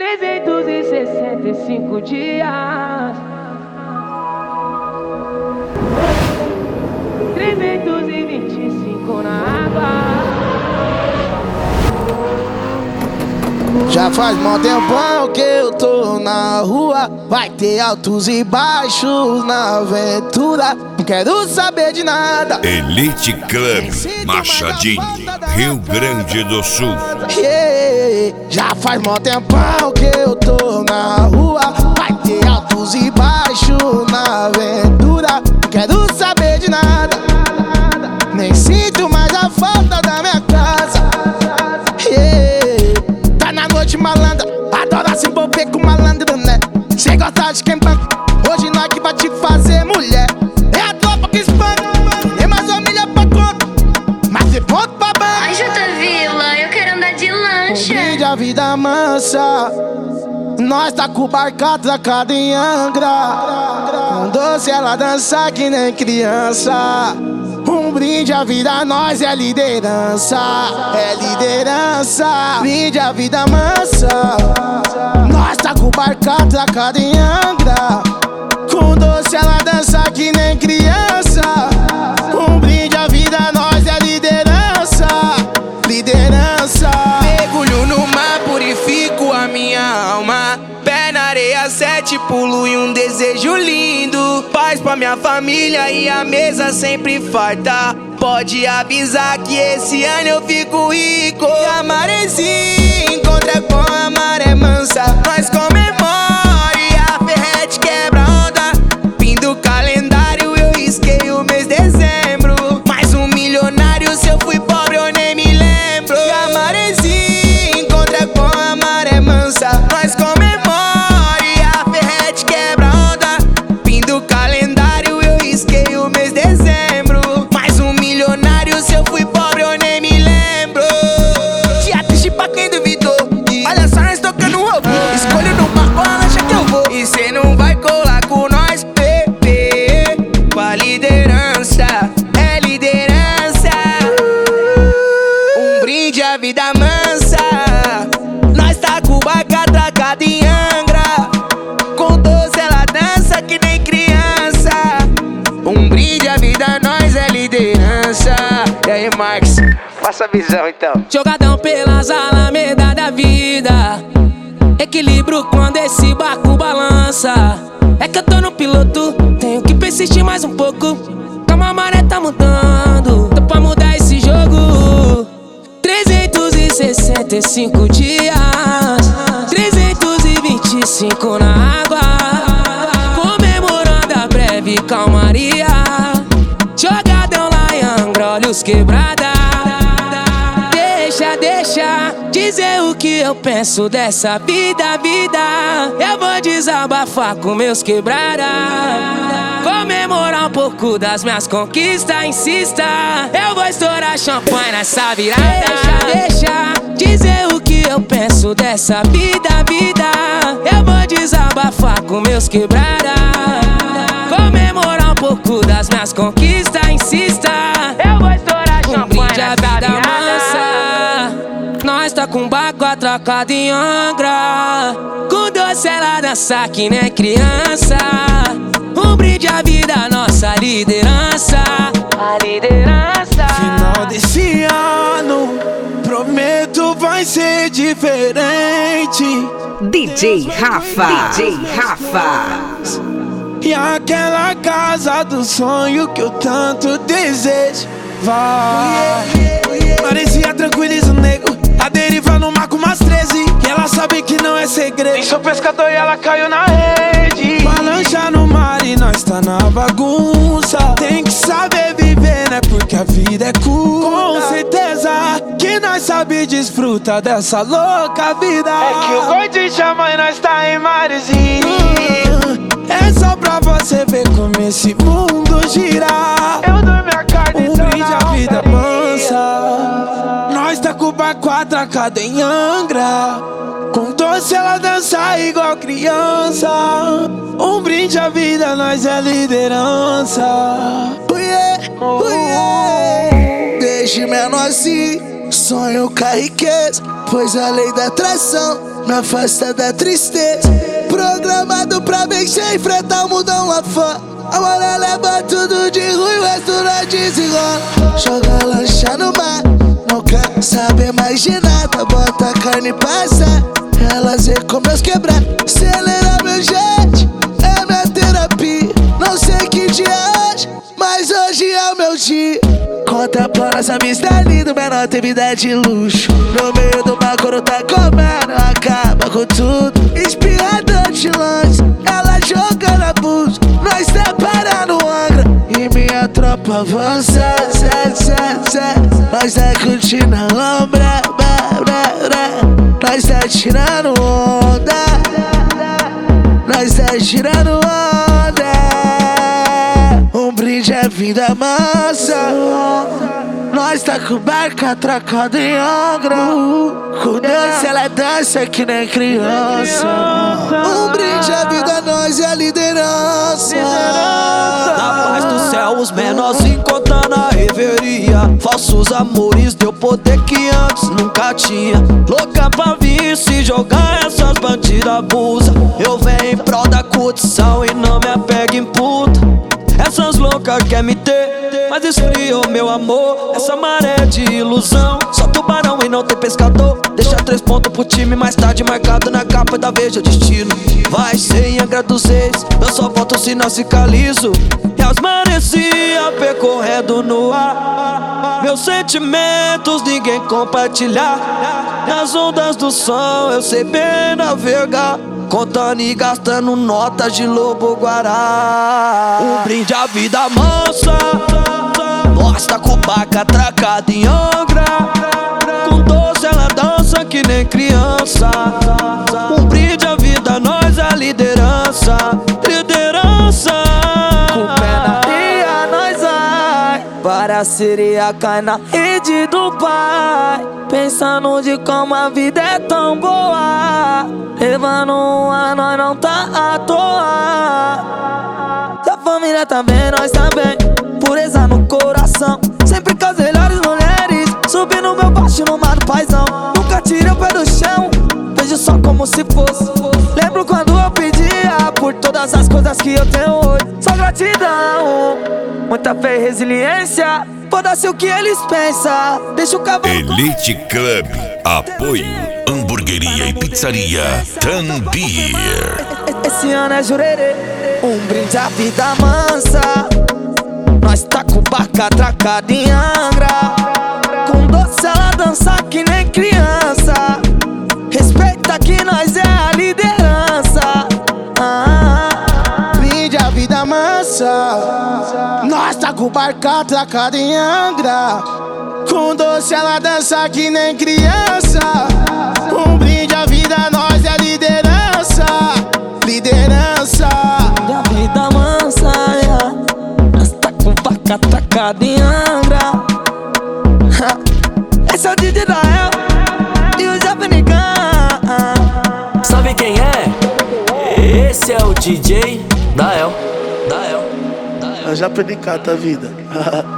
365 dias, 325 na água. Já faz mó tempão que eu tô na rua. Vai ter altos e baixos na aventura. Não quero saber de nada. Elite Club Machadinho, Rio Grande do Sul. Já faz mó tempão que eu tô na rua. Vai ter altos e baixos na aventura. Não quero saber de nada. Nem sinto mais a falta da minha casa. Tá na noite malandra, adora se envolver com malandro, né? Cê gosta de quem banca, hoje nós que vai te fazer mulher. É a tropa que espanca, tem mais família pra conta, mas de ponto pra banca. Ai, Jota Vila, eu quero andar de lancha. Brinde a vida mansa, nós tá com o barco atracado em Angra. Com doce ela dança que nem criança. Um brinde à vida, nós é liderança. É liderança. Brinde a vida mansa, nós tá com o barco atracado em Angra. Com doce ela dança que nem criança. Um brinde à vida, nós é liderança. Liderança. Mergulho no mar, purifico a minha alma. Pé na areia, 7 pulo e um desejo lindo. Paz pra minha família e a mesa sempre farta. Pode avisar que esse ano eu fico rico. E a maresia encontra com a maré mansa. Nós comemore, a ferrete quebra onda. Fim do calendário, eu risquei o mês de dezembro. Mais um milionário, se eu fui pobre eu nem me lembro. E a maresia encontra com a maré mansa. Nós comemore, a ferrete quebra onda. Fim do calendário, eu risquei o mês de dezembro. Mais um milionário, se eu fui pobre eu nem me lembro. Dia triste pra quem duvidou. Olha só nós tocando ovo. Escolho no barco a lancha que eu vou. E cê não vai colar com nós, bebê. Com a liderança, é liderança. Um brinde à vida mansa. Nós tá com o barco atracado em Angra. Com doce ela dança que nem criança. Um brinde à vida, nós é liderança. E aí, Marcos, passa a visão então. Jogadão pelas alamedas da vida, equilíbrio quando esse barco balança. É que eu tô no piloto, tenho que persistir mais um pouco. Calma, a maré tá mudando, tô pra mudar esse jogo. 365 dias, 325 na água. Comemorando a breve calmaria. Jogadão lá em Angra, olhos quebrada. Deixa dizer o que eu penso dessa vida. Eu vou desabafar com meus quebrada. Comemorar um pouco das minhas conquistas, insista. Eu vou estourar champanhe nessa virada. Deixa dizer o que eu penso dessa vida. Eu vou desabafar com meus quebrada. Comemorar um pouco das minhas conquistas, insista. Eu vou estourar champanhe nessa virada. Nós tá com o barco atracado em Angra. Com doce ela dança que nem criança. Um brinde à vida, nossa liderança. A liderança. Final desse ano, prometo vai ser diferente. DJ Rafa. E aquela casa do sonho que eu tanto desejo vai. Maresia tranquiliza o nego. A deriva no mar com umas 13. E ela sabe que não é segredo. Nem sou pescador e ela caiu na rede. Balança no mar e nós tá na bagunça. Tem que saber viver, né? Porque a vida é curta. Com certeza que nós sabe desfrutar dessa louca vida. É que o gordinho chama e nós tá em Maresia. É só pra você ver como esse mundo gira. Eu dou minha carne, um brinde à vida mansa. Nós tá com o barco atracado em Angra. Com doce ela dança igual criança. Um brinde à vida, nós é liderança. Deixe-me assim, sonho com a riqueza. Pois a lei da atração me afasta da tristeza. Programado pra vencer, enfrentar o mundão lá fora. Agora leva tudo de ruim, o resto nós desenrola. Joga lancha no mar, não quer saber mais de nada. Bota a carne e passa, elas vê como meus quebrar. Acelera meu jet, é minha terapia. Não sei que dia é hoje, mas hoje é o meu dia. Conta pra nossa amistade linda, menor tem vida de luxo. No meio do mar quando tá comendo, acaba com tudo. Inspirador de longe, ela jogando abuso. Nós tá parando o Angra e minha tropa avança. Nós tá curtindo a lombra, nós tá tirando onda. Nós tá tirando onda. Um brinde é vida mansa. Nós tá com barca atracada em Angra. Com dança ela dança que nem criança. Um brinde é vida, nós é a liderança. Na paz do céu os menorzinhos contando a reveria. Falsos amores deu poder que antes nunca tinha. Louca pra vir se jogar, essas bandidas abusa. Eu venho em prol da curtição e não me apego em puta. Essas loucas quer me ter, mas esfriou meu amor. Essa maré de ilusão, só tubarão e não tem pescador. Deixa 3 pontos pro time, mais tarde marcado na capa da Veja o destino. Vai ser em Angra dos Reis, eu só volto se não ficar liso. E as maresia percorrendo no ar. Meus sentimentos ninguém compartilhar. Nas ondas do som eu sei bem navegar. Contando e gastando notas de lobo-guará. Um brinde à vida mansa. Nós tá com barca atracada em Angra. Com doce ela dança que nem criança. Um brinde à vida, nós a liderança. Liderança. Com o pé na areia nós vai. Para a sereia cai na rede do pai. Pensando de como a vida é tão boa. Levando um ar, nós não tá à toa. Se a família tá bem, nós também. Pureza no coração, sempre com as melhores mulheres. Subi no meu baixo no mar do paizão. Nunca tirei o pé do chão, vejo só como se fosse. Lembro quando eu pedia por todas as coisas que eu tenho hoje. Só gratidão, muita fé e resiliência. Foda-se o que eles pensam, deixa o cavalo. Elite Club, apoio, hamburgueria e pizzaria Tanbeer. Esse ano é jurerê, um brinde à vida mansa. Nós tá com barca atracada em Angra. Com doce ela dança que nem criança. Respeita que nós é a liderança. Brinde a vida mansa. Nós tá com barca atracada em Angra. Com doce ela dança que nem criança. Um brinde a vida, nós é a liderança. Liderança. Brinde a vida mansa, yeah. Nós tá com barca atracada em Angra. Esse é o DJ Dael e o Japanican. Sabe quem é? Esse é o DJ Dael. Eu já perdi cada vida.